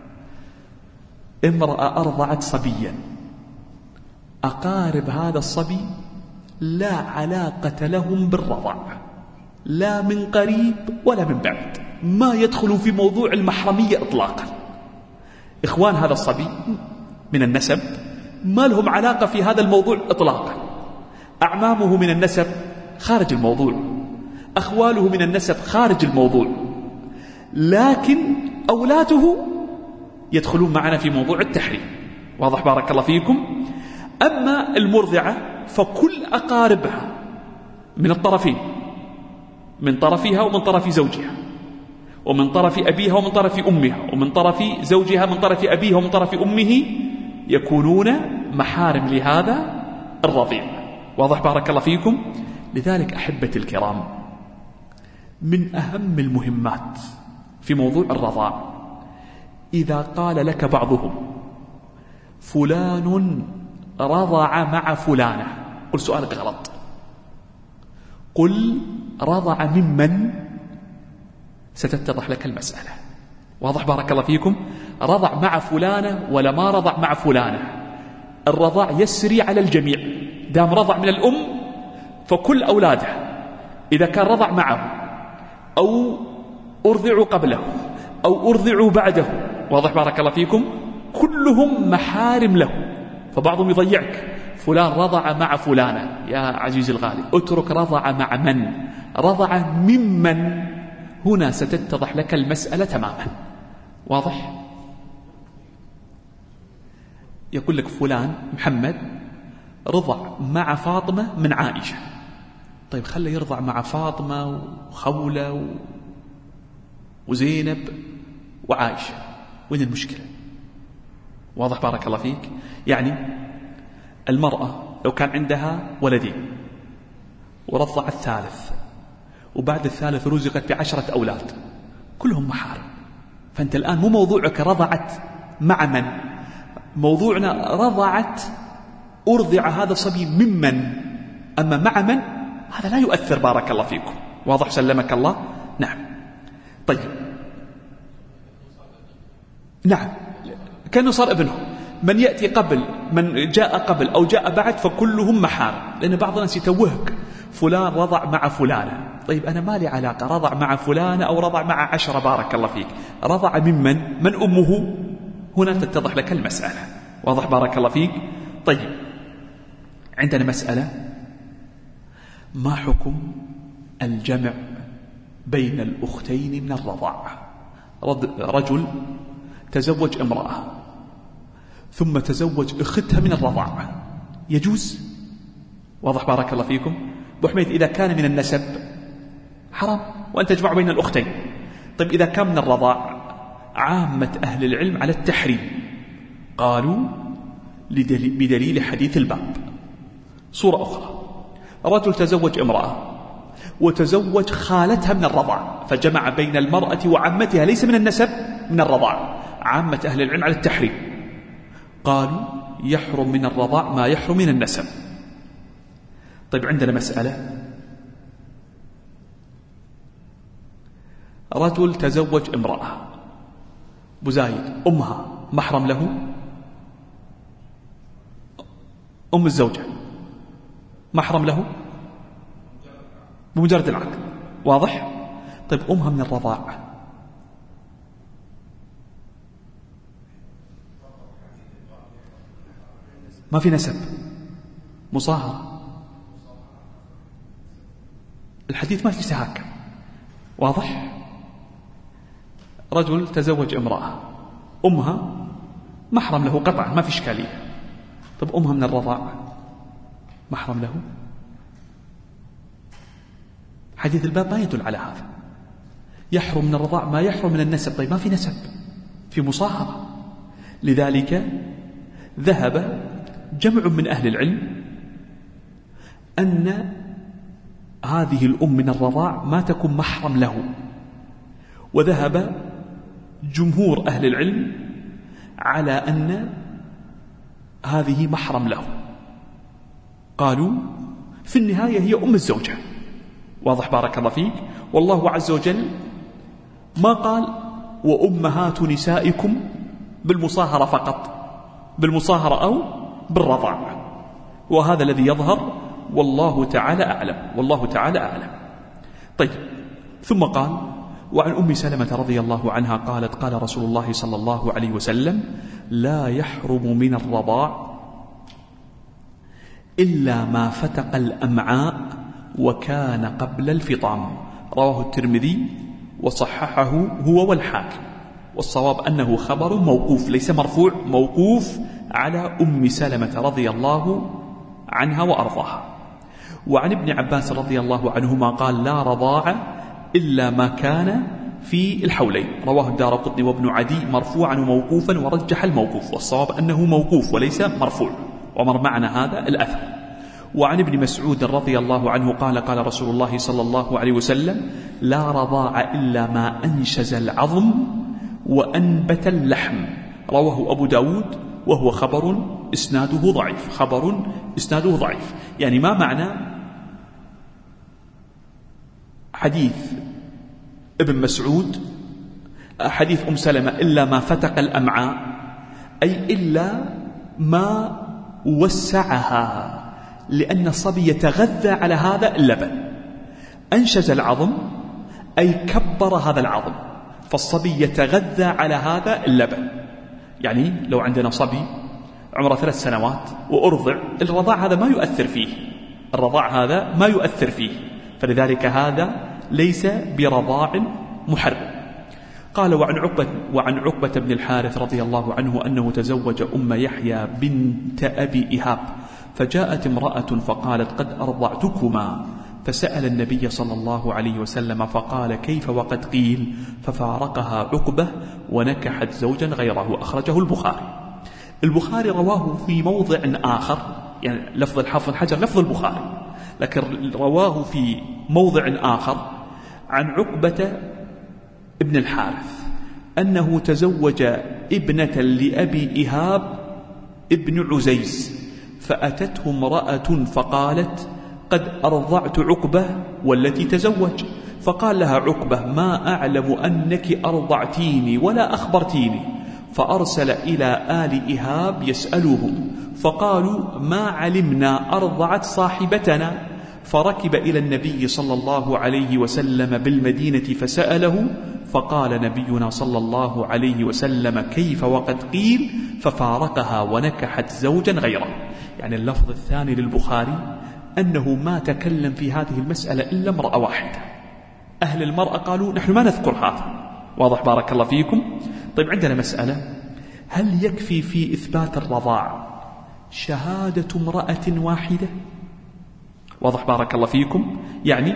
Speaker 2: امرأة أرضعت صبيا، أقارب هذا الصبي لا علاقة لهم بالرضع، لا من قريب ولا من بعد، ما يدخلوا في موضوع المحرمية إطلاقا. إخوان هذا الصبي من النسب ما لهم علاقة في هذا الموضوع إطلاقا. أعمامه من النسب خارج الموضوع، أخواله من النسب خارج الموضوع، لكن أولاده يدخلون معنا في موضوع التحريم. واضح بارك الله فيكم؟ أما المرضعة فكل أقاربها من الطرفين، من طرفها ومن طرف زوجها، ومن طرف أبيها ومن طرف أمها، ومن طرف زوجها من طرف أبيها ومن طرف أمه، يكونون محارم لهذا الرضيع. واضح بارك الله فيكم؟ لذلك أحبتي الكرام، من أهم المهمات في موضوع الرضاع إذا قال لك بعضهم فلان رضع مع فلانة، قل سؤالك غلط، قل رضع ممن، ستتضح لك المسألة. واضح بارك الله فيكم؟ رضع مع فلانة ولا ما رضع مع فلانة، الرضاع يسري على الجميع. دام رضع من الأم فكل أولادها إذا كان رضع معه أو أرضعوا قبله أو أرضعوا بعده، واضح بارك الله فيكم، كلهم محارم له. فبعضهم يضيعك، فلان رضع مع فلانة، يا عزيزي الغالي اترك رضع مع من، رضع ممن، هنا ستتضح لك المسألة تماما. واضح؟ يقول لك فلان محمد رضع مع فاطمة من عائشة، طيب خلي يرضع مع فاطمة وخولة وزينب وعائشة، وين المشكلة؟ واضح بارك الله فيك؟ يعني المرأة لو كان عندها ولدين ورضع الثالث وبعد الثالث رزقت بعشرة أولاد كلهم محارم، فأنت الآن مو موضوعك رضعت مع من، موضوعنا رضعت أرضع هذا الصبي ممن، أما مع من هذا لا يؤثر. بارك الله فيكم. واضح سلمك الله؟ نعم. طيب نعم، كأنه صار ابنه، من يأتي قبل، من جاء قبل أو جاء بعد فكلهم محارم، لأن بعض الناس يتوهك فلان رضع مع فلانة، طيب أنا ما لي علاقة رضع مع فلانة أو رضع مع عشرة، بارك الله فيك، رضع ممن، من أمه، هنا تتضح لك المسألة. واضح بارك الله فيك؟ طيب عندنا مسألة، ما حكم الجمع بين الأختين من الرضاعة؟ رجل تزوج امرأة ثم تزوج أختها من الرضاعة، يجوز؟ واضح بارك الله فيكم؟ أبو حميد إذا كان من النسب حرام وأن تجمع بين الأختين. طيب إذا كان من الرضاع، عامة أهل العلم على التحريم، قالوا بدليل حديث الباب. صورة أخرى، رجل تزوج امرأة وتزوج خالتها من الرضاع، فجمع بين المرأة وعمتها ليس من النسب، من الرضاع، عامة أهل العلم على التحريم، قالوا يحرم من الرضاع ما يحرم من النسب. طيب عندنا مسألة، رجل تزوج امرأة، أبو زايد أمها محرم له، أم الزوجة محرم له بمجرد العقد، واضح؟ طيب أمها من الرضاعة، ما في نسب، مصاهرة، الحديث ما في هكذا، واضح؟ رجل تزوج امرأة أمها محرم له قطعا، ما في إشكالية. طب أمها من الرضاعة محرم له؟ حديث الباب ما يدل على هذا، يحرم من الرضاع ما يحرم من النسب. طيب ما في نسب، في مصاهرة، لذلك ذهب جمع من أهل العلم أن هذه الأم من الرضاع ما تكون محرم له، وذهب جمهور أهل العلم على أن هذه محرم له، قالوا في النهاية هي أم الزوجة. واضح بارك الله فيك؟ والله عز وجل ما قال وأمهات نسائكم بالمصاهرة فقط، بالمصاهرة أو بالرضاعة، وهذا الذي يظهر والله تعالى أعلم، والله تعالى أعلم. طيب، ثم قال وعن أم سلمة رضي الله عنها قالت قال رسول الله صلى الله عليه وسلم لا يحرم من الرضاع إلا ما فتق الأمعاء وكان قبل الفطام، رواه الترمذي وصححه هو والحاكم، والصواب أنه خبر موقوف ليس مرفوع، موقوف على أم سلمة رضي الله عنها وأرضاها. وعن ابن عباس رضي الله عنهما قال لا رضاع إلا ما كان في الحولين، رواه الدارقطني وابن عدي مرفوعا وموقوفا ورجح الموقوف، والصواب أنه موقوف وليس مرفوع، ومر معنا هذا الأثر. وعن ابن مسعود رضي الله عنه قال قال رسول الله صلى الله عليه وسلم لا رضاع إلا ما أنشز العظم وأنبت اللحم، رواه أبو داود وهو خبر إسناده ضعيف، خبر إسناده ضعيف. يعني ما معنى حديث ابن مسعود حديث أم سلمة إلا ما فتق الأمعاء، أي إلا ما وسعها، لأن الصبي يتغذى على هذا اللبن. أنشز العظم أي كبر هذا العظم، فالصبي يتغذى على هذا اللبن. يعني لو عندنا صبي عمره ثلاث سنوات وأرضع، الرضاع هذا ما يؤثر فيه، الرضاع هذا ما يؤثر فيه، فلذلك هذا ليس برضاع محرم. قال وعن عقبة, وعن عقبة بن الحارث رضي الله عنه أنه تزوج أم يحيى بنت أبي إيهاب، فجاءت امرأة فقالت قد أرضعتكما، فسأل النبي صلى الله عليه وسلم فقال كيف وقد قيل، ففارقها عقبة ونكحت زوجا غيره، أخرجه البخاري. البخاري رواه في موضع آخر، يعني لفظ الحافظ حجر لفظ البخاري، لكن رواه في موضع آخر عن عقبة ابن الحارث أنه تزوج ابنة لأبي إيهاب ابن عزيز، فأتته امرأة فقالت قد أرضعت عقبة والتي تزوج، فقال لها عقبة ما أعلم أنك أرضعتيني ولا أخبرتيني، فأرسل إلى آل إيهاب يسألهم فقالوا ما علمنا أرضعت صاحبتنا، فركب إلى النبي صلى الله عليه وسلم بالمدينة فسأله، فقال نبينا صلى الله عليه وسلم كيف وقد قيل، ففارقها ونكحت زوجا غيره. يعني اللفظ الثاني للبخاري أنه ما تكلم في هذه المسألة إلا امرأة واحدة. أهل المرأة قالوا نحن ما نذكر هذا، واضح بارك الله فيكم. طيب عندنا مسألة، هل يكفي في إثبات الرضاع شهادة امرأة واحدة؟ واضح بارك الله فيكم. يعني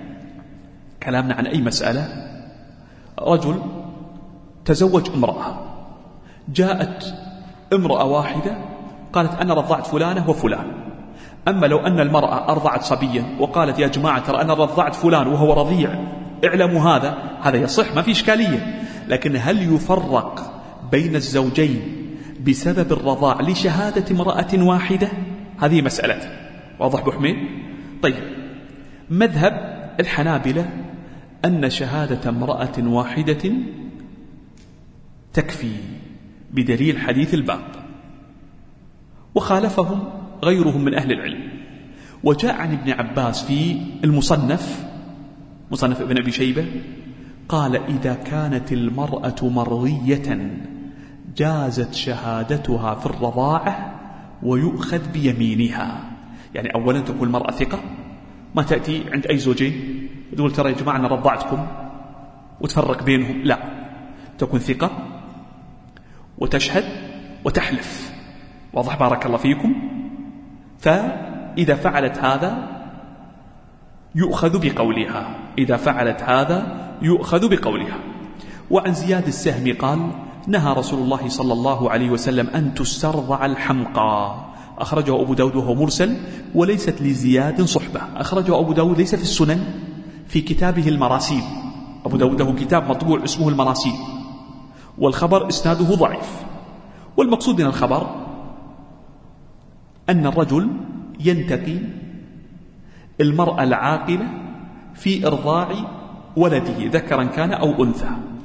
Speaker 2: كلامنا عن أي مسألة، رجل تزوج امرأة، جاءت امرأة واحدة قالت أنا رضعت فلانة وفلان. أما لو أن المرأة أرضعت صبيا وقالت يا جماعة ترى أنا رضعت فلان وهو رضيع اعلموا هذا، هذا يصح ما في إشكالية. لكن هل يفرق بين الزوجين بسبب الرضاع لشهادة امرأة واحدة؟ هذه مسألة. واضح أبو حميد؟ طيب، مذهب الحنابلة أن شهادة امرأة واحدة تكفي بدليل حديث الباب، وخالفهم غيرهم من أهل العلم. وجاء عن ابن عباس في المصنف مصنف ابن أبي شيبة قال إذا كانت المرأة مرضية جازت شهادتها في الرضاعة ويؤخذ بيمينها. يعني أولا تكون المرأة ثقة، ما تأتي عند أي زوجين تقول ترى يا جماعة أنا رضعتكم وتفرق بينهم، لا، تكون ثقة وتشهد وتحلف. واضح بارك الله فيكم. فإذا فعلت هذا يؤخذ بقولها، إذا فعلت هذا يؤخذ بقولها. وعن زياد السهمي قال نهى رسول الله صلى الله عليه وسلم أن تسترضع الحمقى، أخرجه أبو داود وهو مرسل، وليست لزياد صحبة، أخرجه أبو داود ليس في السنن، في كتابه المراسيل. أبو داود له كتاب مطبوع اسمه المراسيل، والخبر إسناده ضعيف. والمقصود من الخبر أن الرجل ينتقي المرأة العاقلة في إرضاع ولده ذكرا كان أو أنثى،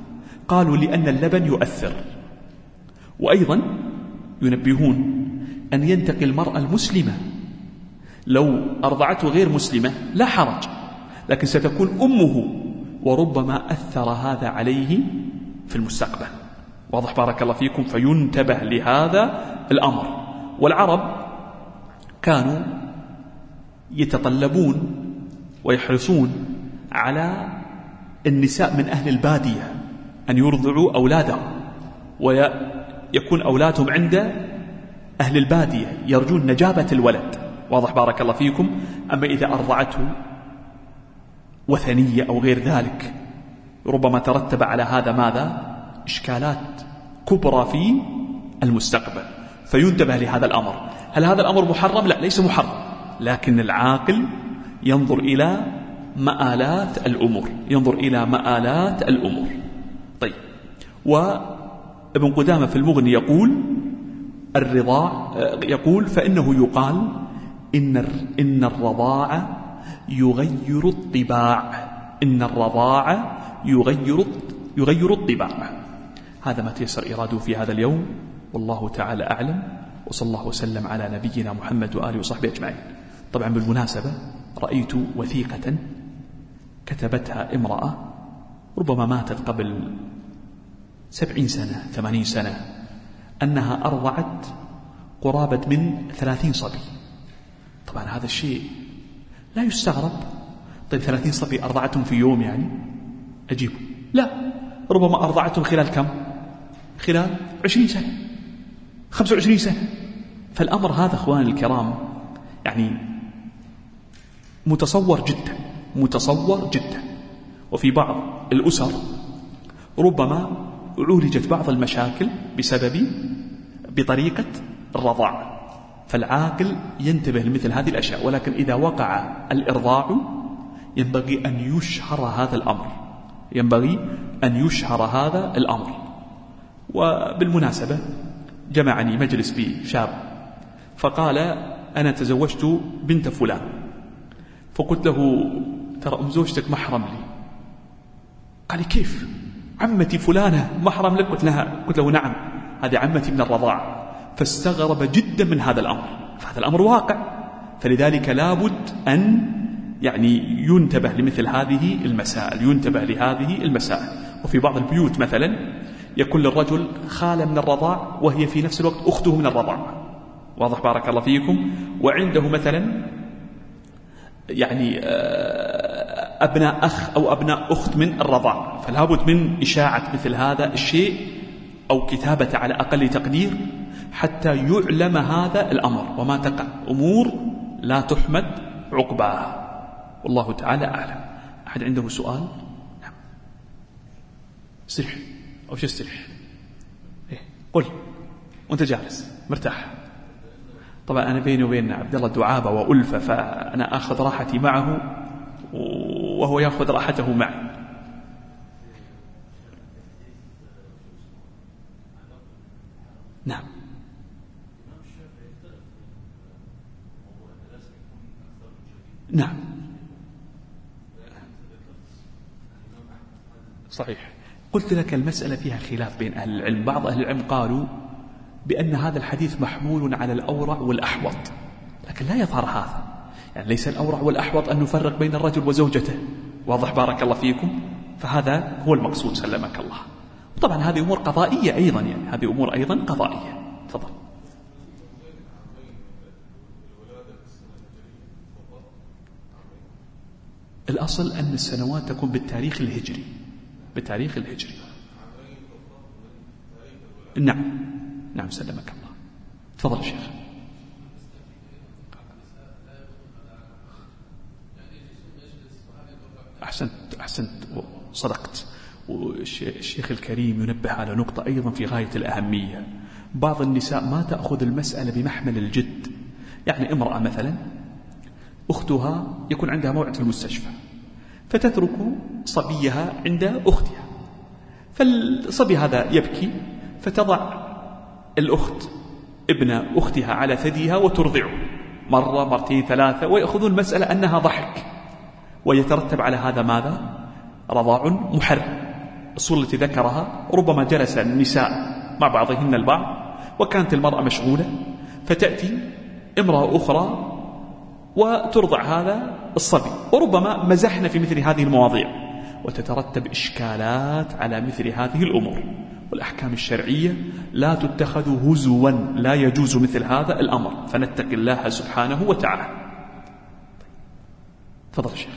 Speaker 2: قالوا لأن اللبن يؤثر. وأيضا ينبهون أن ينتقي المرأة المسلمة، لو أرضعته غير مسلمة لا حرج، لكن ستكون أمه وربما أثر هذا عليه في المستقبل. واضح بارك الله فيكم؟ فينتبه لهذا الأمر. والعرب كانوا يتطلبون ويحرصون على النساء من أهل البادية أن يرضعوا أولادهم، ويكون أولادهم عند أهل البادية يرجون نجابة الولد. واضح بارك الله فيكم؟ أما إذا أرضعته وثنية أو غير ذلك ربما ترتب على هذا ماذا؟ إشكالات كبرى في المستقبل، فينتبه لهذا الأمر. هل هذا الأمر محرم؟ لا، ليس محرم، لكن العاقل ينظر إلى مآلات الأمور، ينظر إلى مآلات الأمور. طيب، وابن قدامة في المغني يقول الرضاع، يقول فإنه يقال إن إن الرضاعة يغير الطباع، إن الرضاعة يغير يغير الطباع. هذا ما تيسر إراده في هذا اليوم، والله تعالى أعلم، وصلى الله وسلم على نبينا محمد وآله وصحبه أجمعين. طبعا بالمناسبة رأيت وثيقة كتبتها امرأة ربما ماتت قبل سبعين سنة ثمانين سنة، أنها أرضعت قرابة من ثلاثين صبي. طبعا هذا الشيء لا يستغرب. طيب ثلاثين صبي أرضعتهم في يوم يعني أجيب؟ لا، ربما أرضعتهم خلال كم؟ خلال عشرين سنة خمسة وعشرين سنة. فالأمر هذا أخواني الكرام يعني متصور جدا، متصور جدا. وفي بعض الأسر ربما عولجت بعض المشاكل بسبب بطريقة الرضاعة، فالعاقل ينتبه لمثل هذه الأشياء. ولكن إذا وقع الإرضاع ينبغي أن يشهر هذا الأمر، ينبغي أن يشهر هذا الأمر. وبالمناسبة جمعني مجلس بشاب فقال أنا تزوجت بنت فلان، فقلت له ترى أم زوجتك محرم لي. قال لي كيف؟ عمتي فلانة محرم لك؟ قلت لها قلت له نعم، هذه عمتي من الرضاعة. فاستغرب جدا من هذا الأمر، فهذا الأمر واقع. فلذلك لابد أن يعني ينتبه لمثل هذه المسائل، ينتبه لهذه المسائل. وفي بعض البيوت مثلا يكون للرجل خالة من الرضاع وهي في نفس الوقت أخته من الرضاعة. واضح بارك الله فيكم؟ وعنده مثلا يعني أبناء أخ أو أبناء أخت من الرضاعة، فلابد من إشاعة مثل هذا الشيء أو كتابة على أقل تقدير حتى يعلم هذا الأمر، وما تقع أمور لا تحمد عقباها. والله تعالى أعلم. أحد عنده سؤال؟ نعم. استرح أو شو استرح؟ إيه قل وأنت جالس مرتاح. طبعا أنا بيني وبين عبد الله دعابة وألفة، فأنا أخذ راحتي معه وهو يأخذ راحته معي. نعم. نعم صحيح. قلت لك المسألة فيها خلاف بين أهل العلم. بعض أهل العلم قالوا بأن هذا الحديث محمول على الأورع والأحوط، لكن لا يظهر هذا، يعني ليس الأورع والأحوط أن نفرق بين الرجل وزوجته. واضح بارك الله فيكم؟ فهذا هو المقصود سلمك الله. طبعا هذه أمور قضائية أيضا، يعني هذه أمور أيضا قضائية. تفضل. الأصل أن السنوات تكون بالتاريخ الهجري، بالتاريخ الهجري. نعم نعم سلمك الله. تفضل يا شيخ. أحسنت أحسنت صدقت. والشيخ الكريم ينبه على نقطة أيضا في غاية الأهمية. بعض النساء ما تأخذ المسألة بمحمل الجد. يعني امرأة مثلا أختها يكون عندها موعد في المستشفى، فتترك صبيها عند أختها، فالصبي هذا يبكي، فتضع الأخت ابن أختها على ثديها وترضعه مرة مرتين ثلاثة، ويأخذون المسألة أنها ضحك، ويترتب على هذا ماذا؟ رضاع محرم. الصورة التي ذكرها ربما جلس النساء مع بعضهن البعض وكانت المرأة مشغولة، فتأتي امرأة أخرى وترضع هذا الصبي، وربما مزحنا في مثل هذه المواضيع، وتترتب إشكالات على مثل هذه الأمور. والأحكام الشرعية لا تتخذ هزوا، لا يجوز مثل هذا الأمر، فنتقي الله سبحانه وتعالى. تفضل شيخ.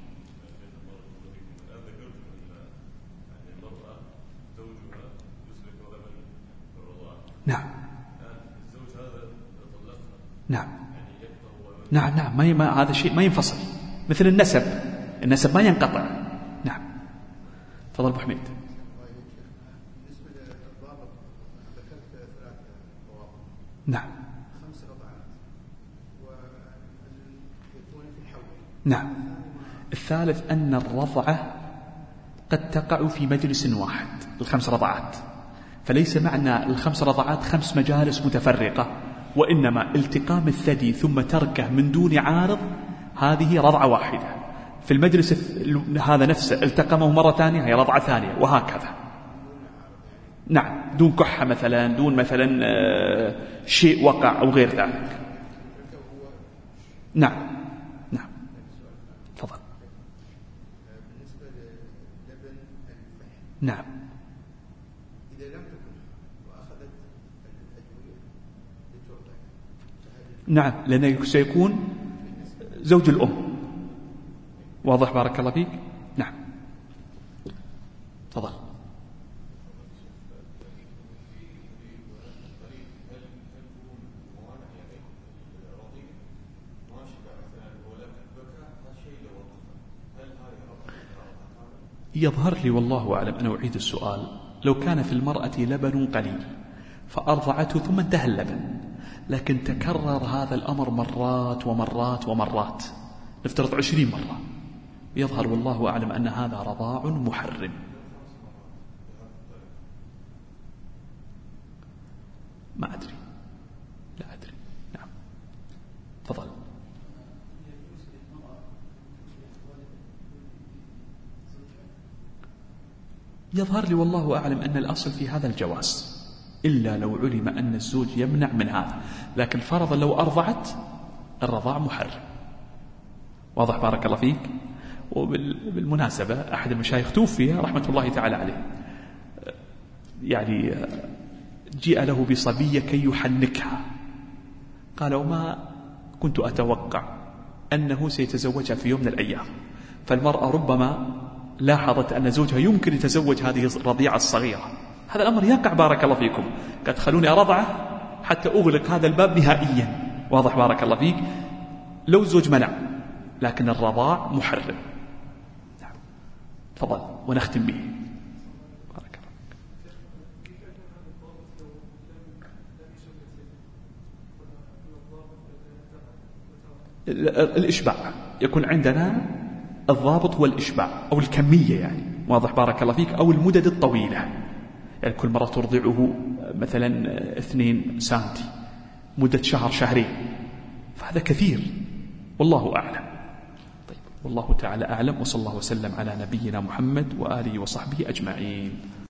Speaker 2: نعم نعم نعم نعم ما, ما هذا شيء ما ينفصل، مثل النسب، النسب ما ينقطع. نعم تفضل أبو حميد. نعم نعم. الثالث أن الرضعة قد تقع في مجلس واحد، الخمس رضعات، فليس معنى الخمس رضعات خمس مجالس متفرقة، وإنما التقام الثدي ثم تركه من دون عارض، هذه رضعة واحدة. في المجلس هذا نفسه التقمه مرة ثانية، هي رضعة ثانية، وهكذا. نعم، دون كحة مثلا، دون مثلا شيء وقع أو غير ذلك. نعم نعم تفضل.
Speaker 3: بالنسبة للبن الفحم،
Speaker 2: نعم
Speaker 3: إذا لم تكن وأخذت الأدوية لترضع،
Speaker 2: نعم، لأنه سيكون زوج الأم. واضح؟ بارك الله فيك. نعم تفضل. يظهر لي والله أعلم، أنا أعيد السؤال، لو كان في المرأة لبن قليل فأرضعته ثم انتهى اللبن، لكن تكرر هذا الأمر مرات ومرات ومرات، نفترض عشرين مرة، يظهر والله أعلم أن هذا رضاع محرم. ما أدري، لا أدري. نعم تفضل. يظهر لي والله أعلم أن الأصل في هذا الجواز، إلا لو علم أن الزوج يمنع من هذا، لكن فرضا لو أرضعت الرضاع محرم. واضح؟ بارك الله فيك. وبالمناسبة أحد المشايخ توفي رحمة الله تعالى عليه، يعني جيء له بصبية كي يحنكها، قال وما كنت أتوقع أنه سيتزوجها في يوم من الأيام، فالمرأة ربما لاحظت أن زوجها يمكن يتزوج هذه الرضيعة الصغيرة. هذا الأمر يقع بارك الله فيكم، قد خلوني أرضعه حتى أغلق هذا الباب نهائيا. واضح؟ بارك الله فيك. لو الزوج منع، لكن الرضاع محرم. نعم تفضل ونختم به. بارك الله. الإشباع يكون عندنا الضابط والإشباع أو الكمية، يعني واضح؟ بارك الله فيك. أو المدد الطويلة، يعني كل مرة ترضعه مثلا اثنين سنتي مدة شهر شهرين، فهذا كثير والله أعلم. طيب والله تعالى أعلم، وصلى الله وسلم على نبينا محمد وآله وصحبه أجمعين.